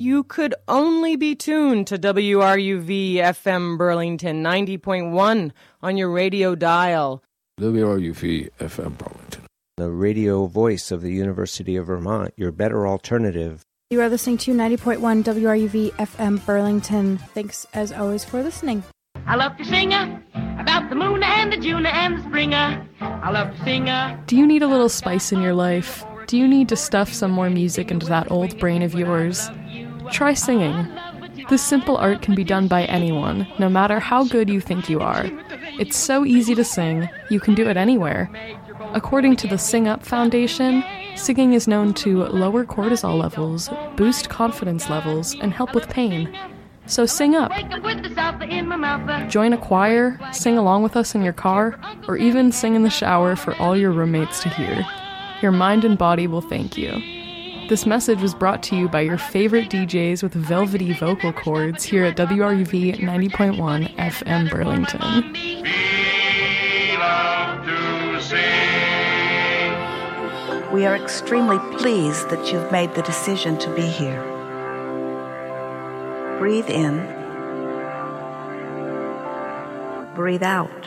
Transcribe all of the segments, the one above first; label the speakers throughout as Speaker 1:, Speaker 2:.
Speaker 1: you could only be tuned to WRUV FM Burlington 90.1 on your radio dial.
Speaker 2: WRUV FM Burlington,
Speaker 3: the radio voice of the University of Vermont, your better alternative.
Speaker 4: You are listening to 90.1 WRUV FM Burlington. Thanks, as always, for listening.
Speaker 5: I love to sing about the moon and the June and the spring. I love to sing.
Speaker 6: Do you need a little spice in your life? Do you need to stuff some more music into that old brain of yours? Try singing. This simple art can be done by anyone, no matter how good you think you are. It's so easy to sing, you can do it anywhere. According to the Sing Up Foundation, singing is known to lower cortisol levels, boost confidence levels, and help with pain. So sing up. Join a choir, sing along with us in your car, or even sing in the shower for all your roommates to hear. Your mind and body will thank you. This message was brought to you by your favorite DJs with velvety vocal cords here at WRUV 90.1 FM Burlington.
Speaker 7: We are extremely pleased that you've made the decision to be here. Breathe in. Breathe out.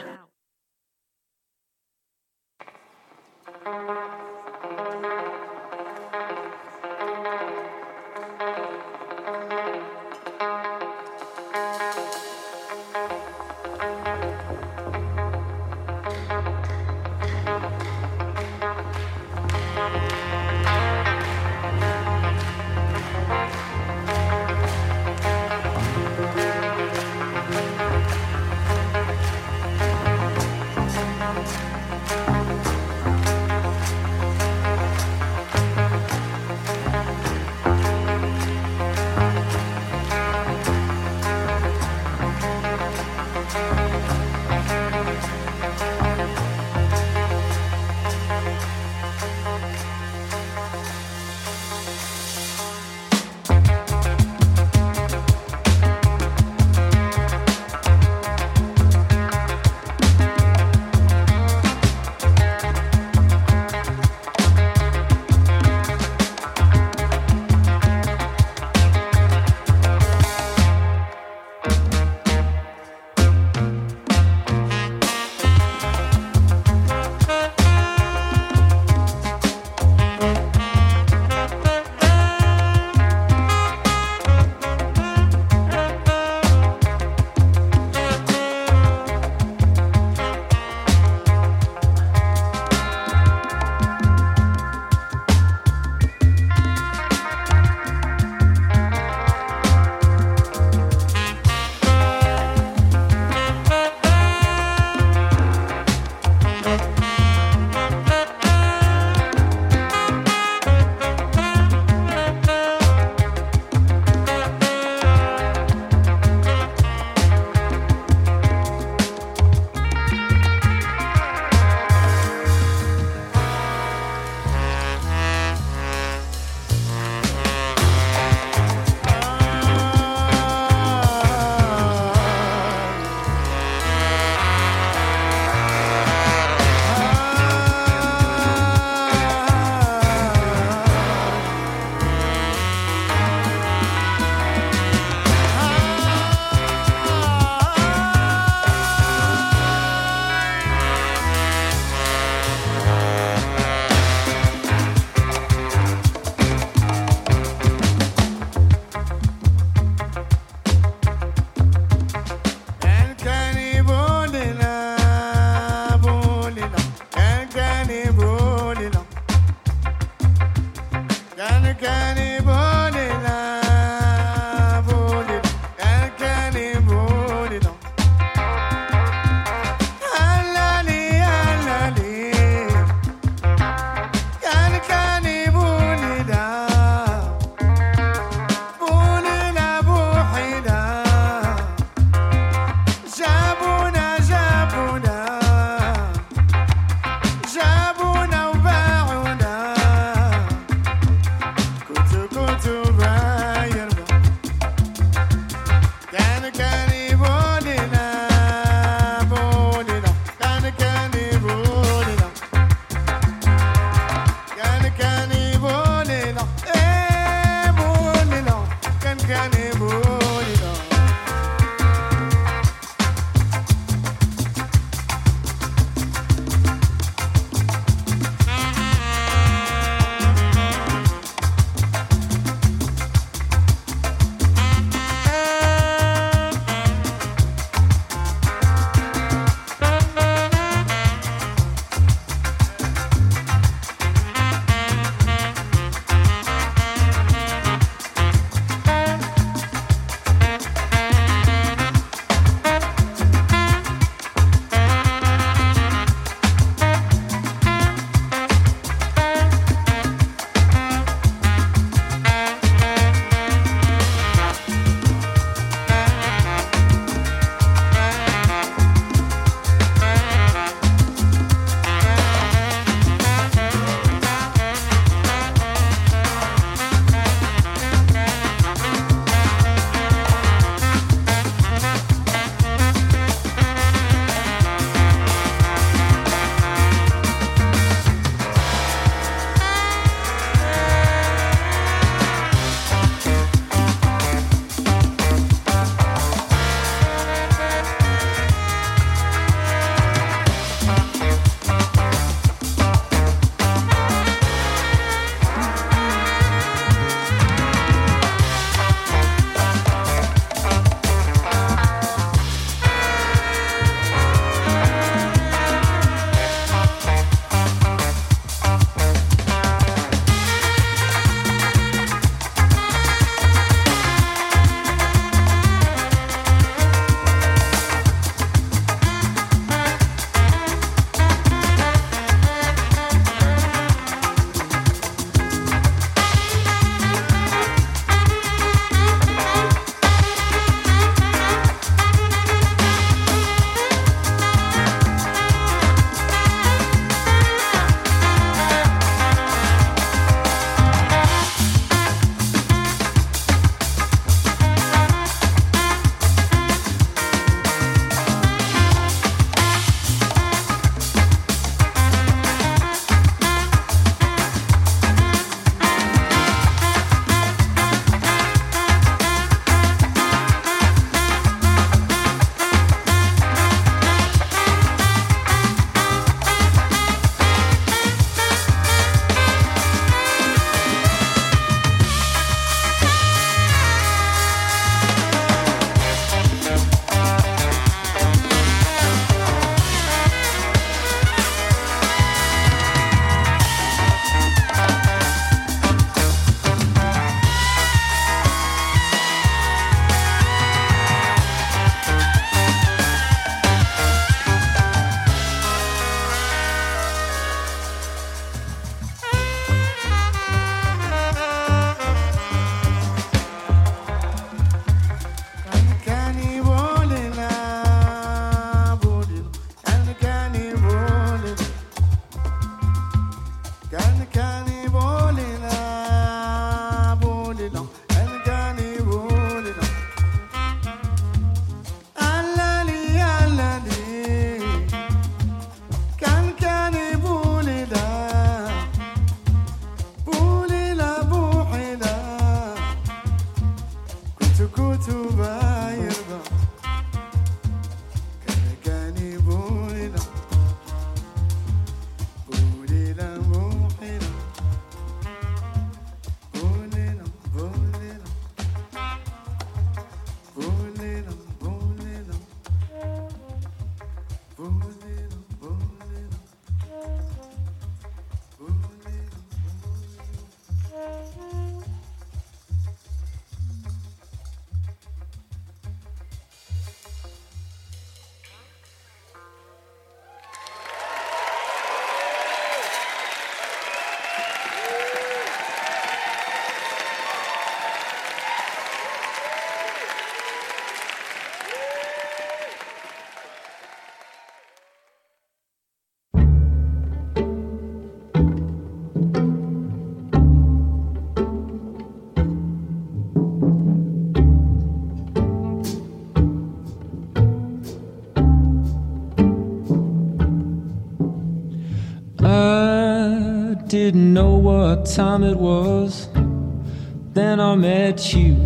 Speaker 8: Didn't know what time it was, then I met you.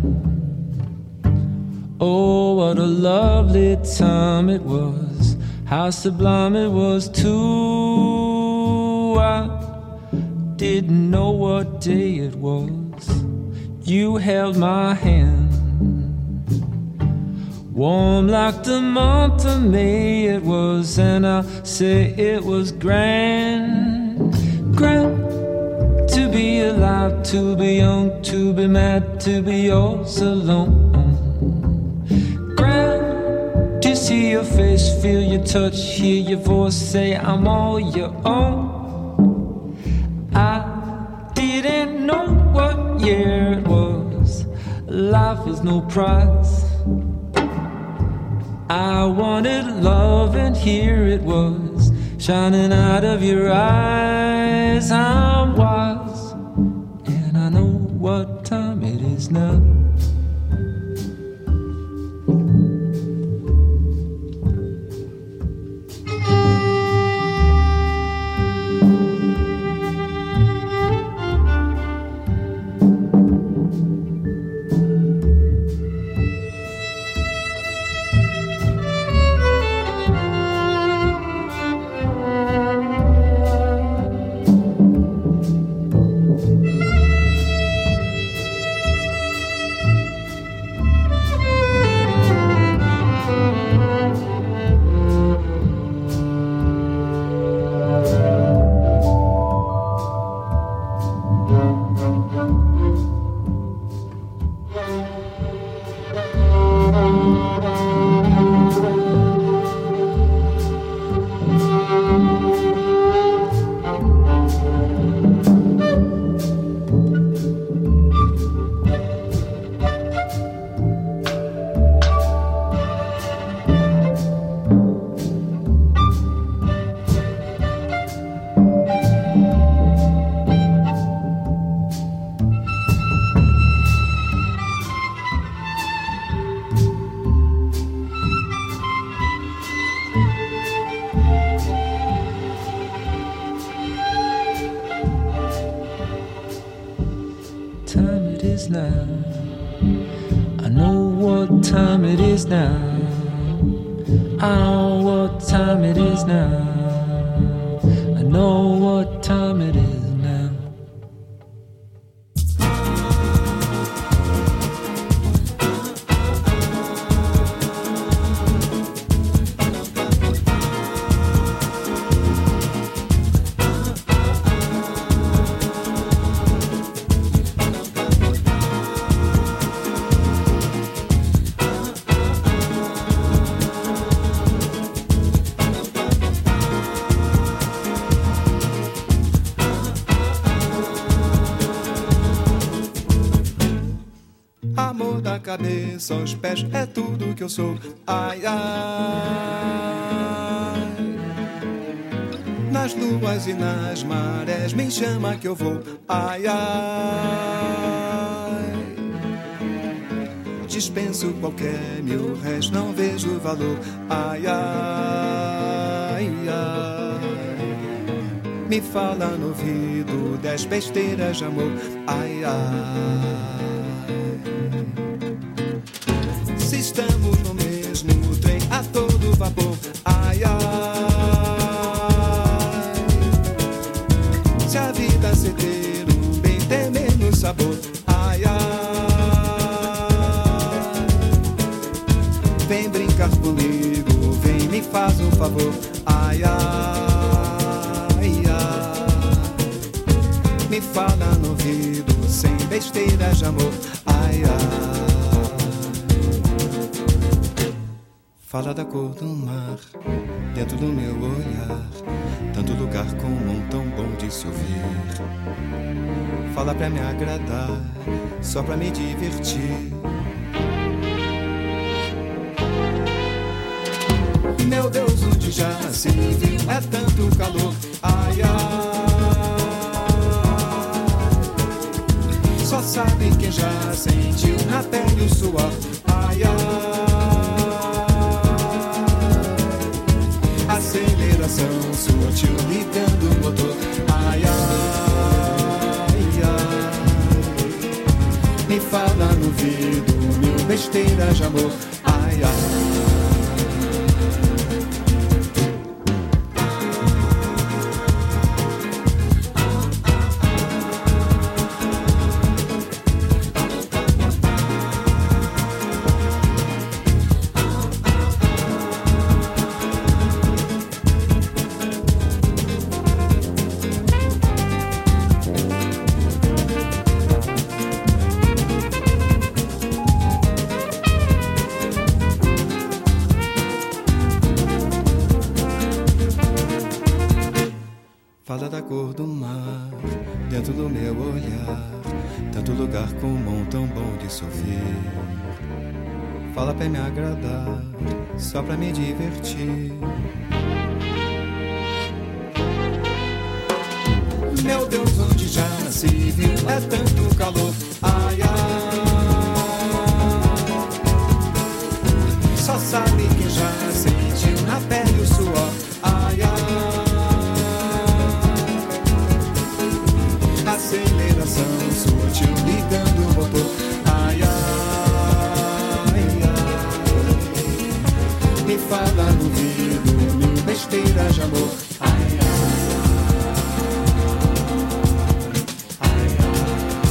Speaker 8: Oh, what a lovely time it was, how sublime it was too. I didn't know what day it was, you held my hand, warm like the month of May it was, and I say it was grand. Grand to be alive, to be young, to be mad, to be yours alone. Grand to see your face, feel your touch, hear your voice, say I'm all your own. I didn't know what year it was, life was no prize. I wanted love and here it was, shining out of your eyes. I'm wise, and I know what time it is now.
Speaker 9: Cabeça aos pés é tudo que eu sou. Ai, ai. nas luas e nas marés, me chama que eu vou. Ai, ai, dispenso qualquer mil-réis, não vejo valor. Ai, ai, ai, me fala no ouvido 10 besteiras de amor. Ai, ai, se estamos no mesmo trem a todo vapor. Ai, ai, se a vida ser ter um bem tem menos sabor. Ai, ai, vem brincar comigo, vem me faz um favor. Ai, ai, ai, me fala no ouvido sem besteiras de amor. Ai, ai, fala da cor do mar dentro do meu olhar, tanto lugar comum tão bom de se ouvir. Fala pra me agradar, só pra me divertir. Meu Deus, onde já se viu é tanto calor. Ai, ai, só sabe quem já sentiu na pele o suor. Ai, ai, aceleração sutil ligando o motor. Ai, ai, ai, me fala no ouvido mil besteiras de amor. Ai, ai, fala da cor do mar dentro do meu olhar, tanto lugar comum tão bom de se ouvir. Fala pra me agradar, só pra me divertir. Meu Deus, onde já se viu é tanto calor. Ai, ai, só sabe quem já sentiu na pele o suor. Ai, ai, aceleração sutil ligando o motor. Ai, ai, ai, me fala no ouvido mil besteiras de amor. Ai, ai, ai, ai.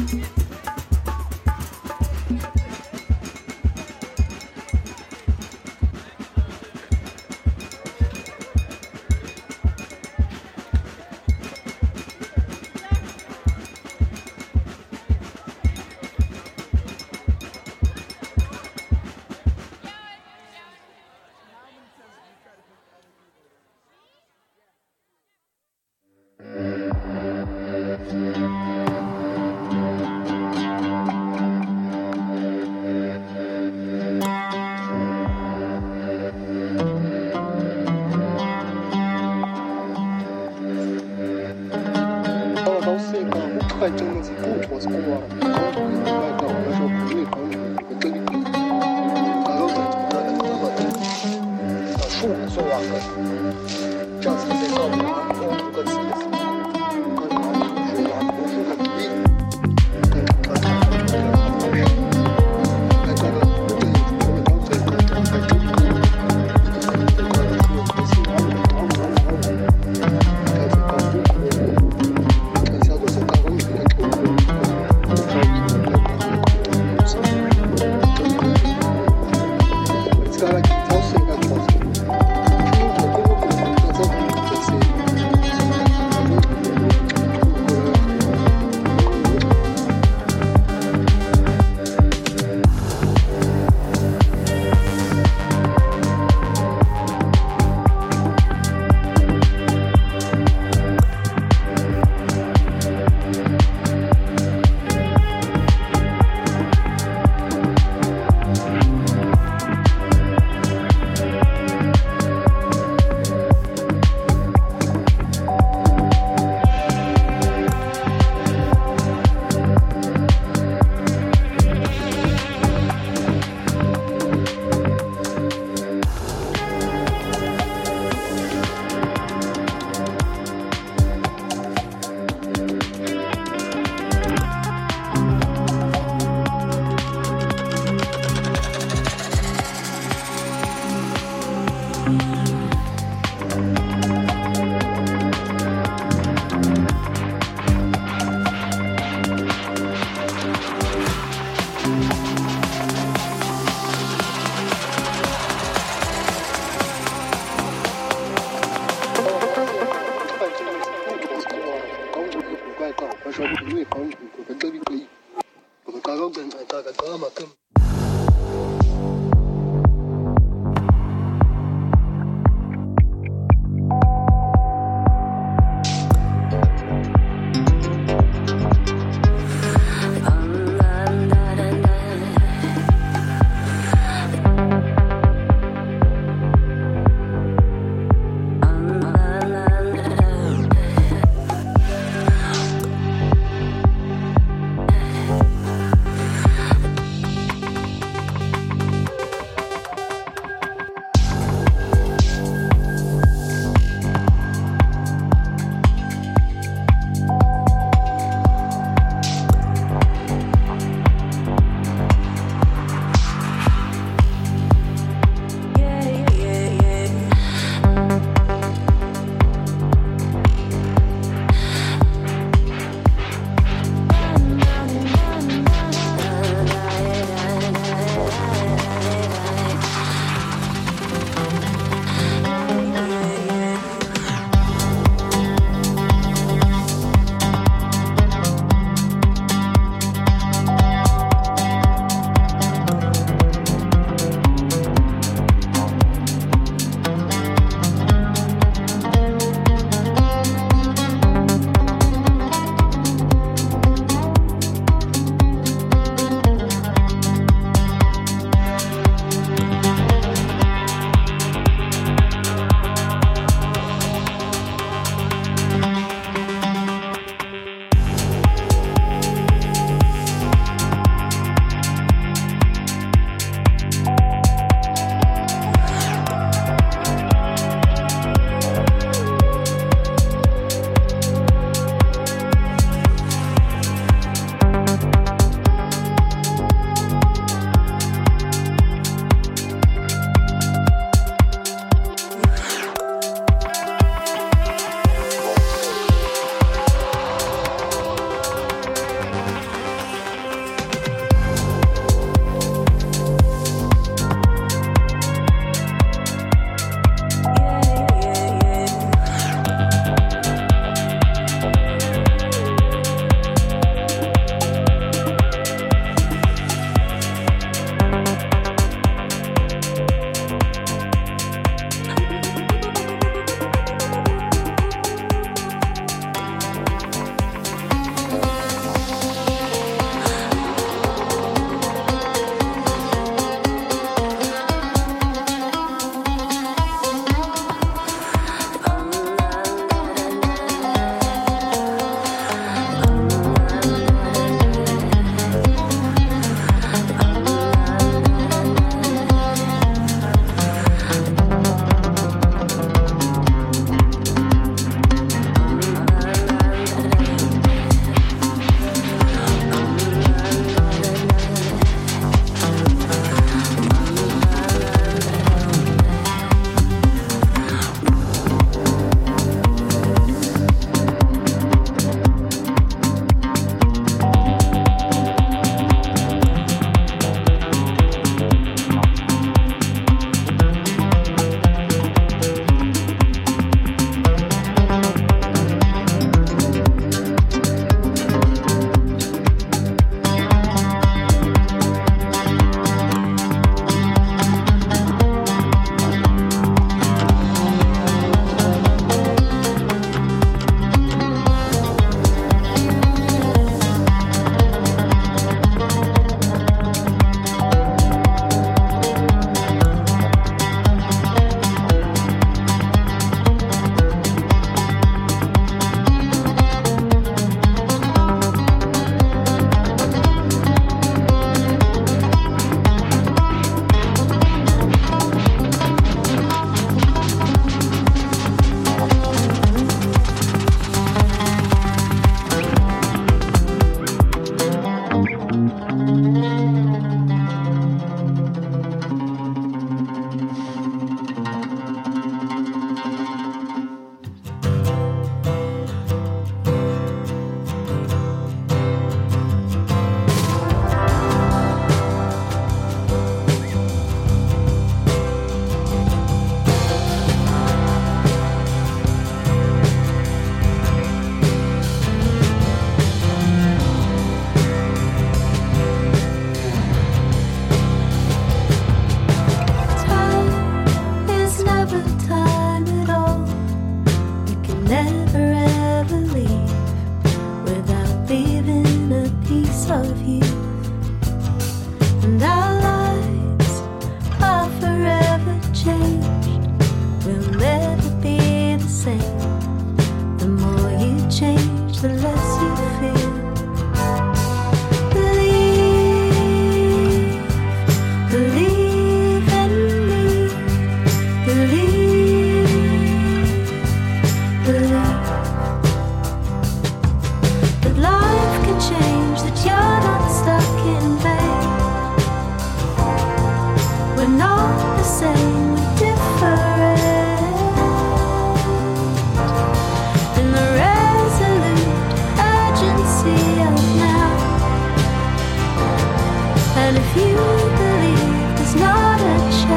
Speaker 10: 快真的是不脱是过了，外到我说国内房产这个这里，大家在这个数个数万个，这次被告诉他们5个词，跟他们说完都是个比例，跟他们说的方式，在这个这里我们当最后在这里，这个是新华的
Speaker 11: of you, and our lives are forever changed. We'll never be the same. The more you change, the less you feel. Believe, believe in me. Believe, believe that life can change, that you're not stuck in vain. We're not the same, we're different. In the resolute urgency of now. And if you believe there's not a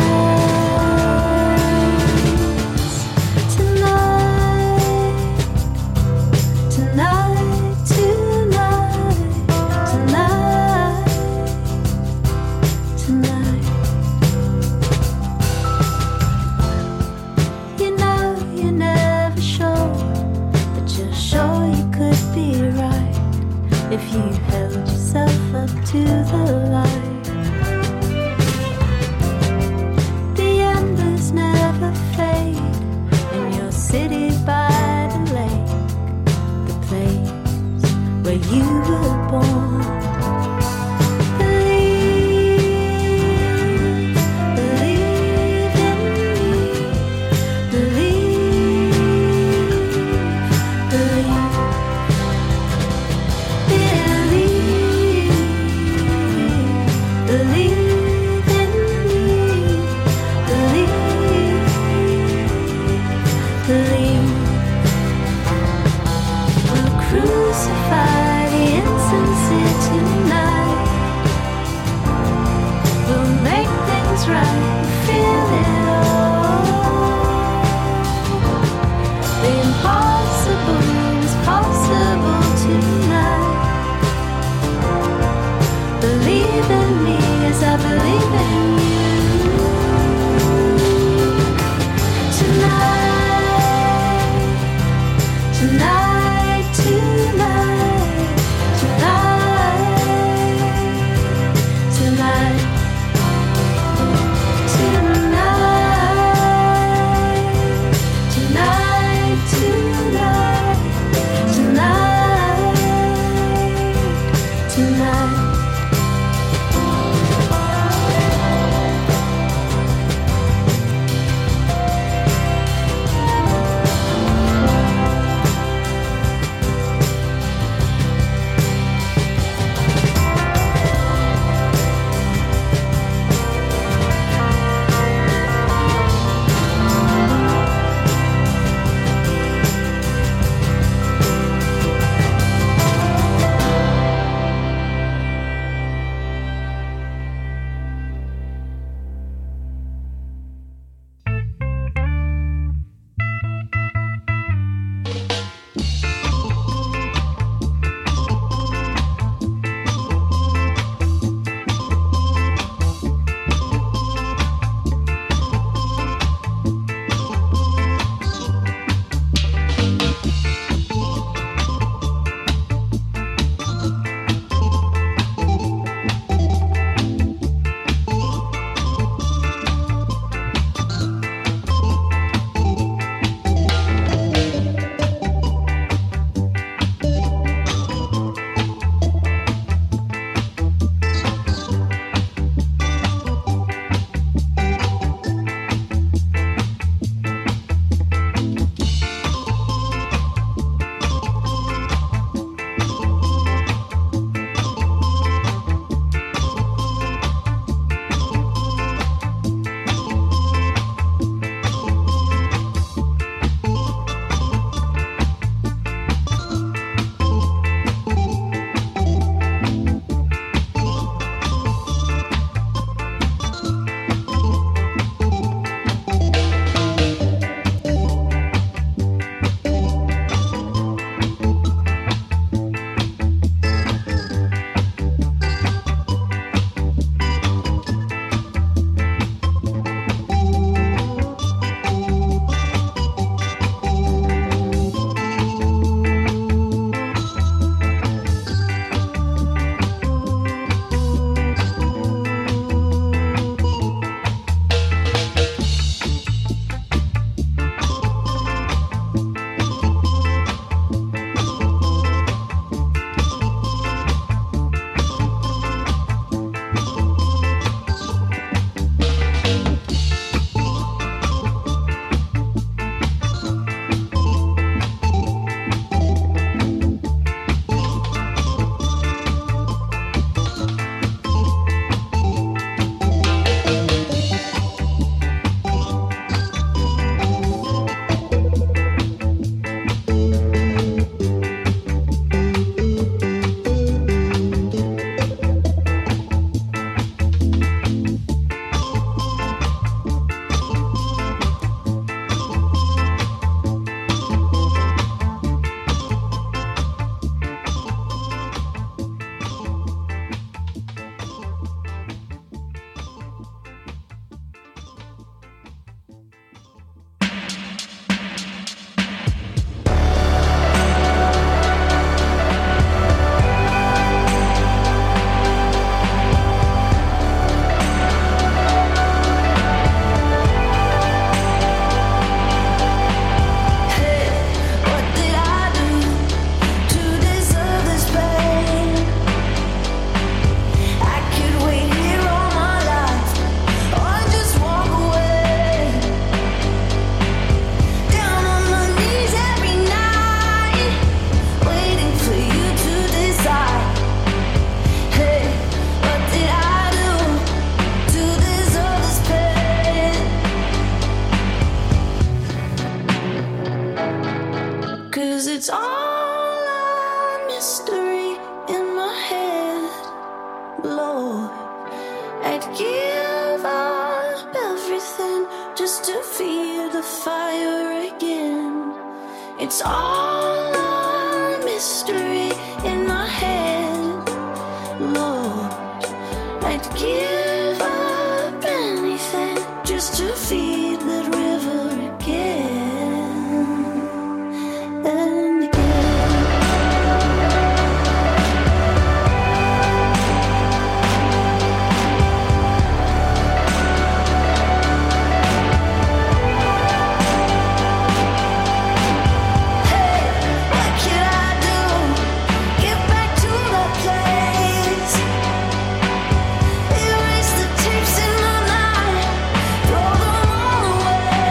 Speaker 11: chance, tonight, tonight, tonight, tonight, tonight. You know you're never sure, but you're sure you could be right if you held yourself up to the light. The embers never fade in your city by the lake, the place where you were born. Believe, believe in me. Believe, believe, believe, believe in me. Believe, believe. We'll crucify the insincere tonight. We'll make things right, feel it all. The impossible is possible tonight. Believe in me as I believe in you. Tonight, tonight, tonight, tonight, tonight, tonight, tonight, tonight, tonight, tonight. Lord, I'd give up everything just to feel the fire again. It's all a mystery in my head. Lord, I'd give up anything just to feed that river again and again. Erase the tapes in my mind, throw them all away.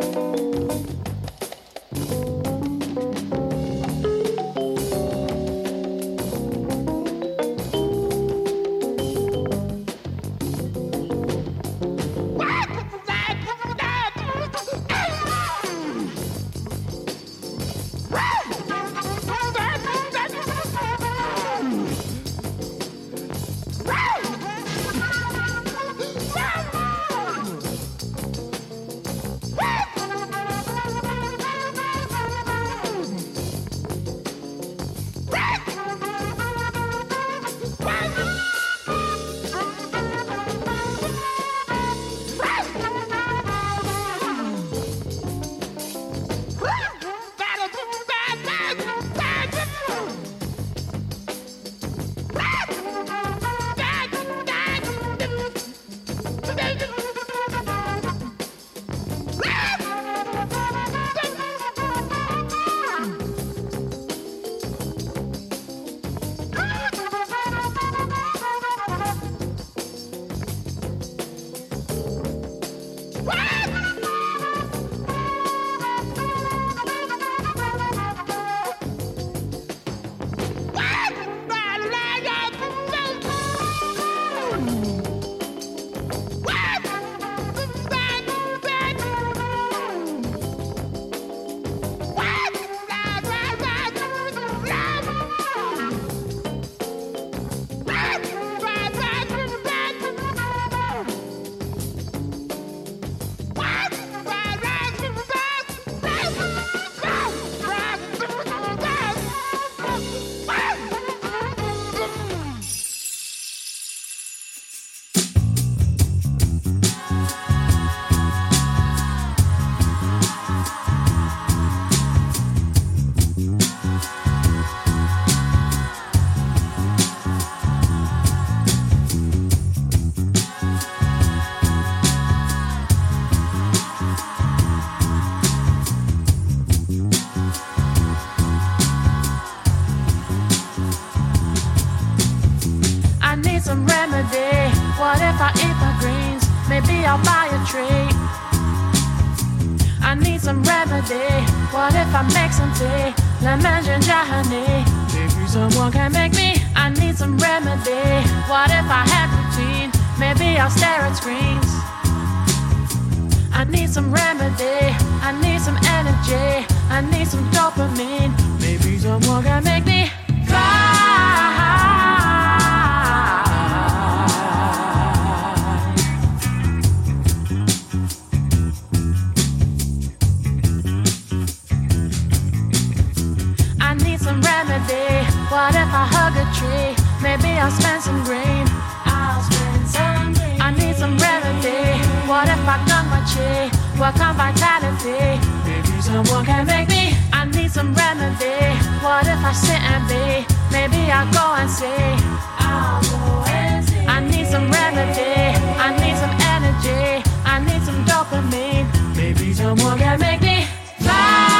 Speaker 12: What if I eat my greens? Maybe I'll buy a tree. I need some remedy. What if I make some tea? Lemon, ginger, honey. Maybe someone can make me. I need some remedy. What if I had routine? Maybe I'll stare at screens. I need some remedy. I need some energy. I need some dopamine. Maybe someone can make me fly. What if I hug a tree? Maybe I'll spend some green. I need some remedy. What if I gun my chi? Work on vitality. Maybe someone can make me. I need some remedy. What if I sit and be? Maybe I'll go and see. I need some remedy. I need some energy. I need some dopamine. Maybe someone can make me fly.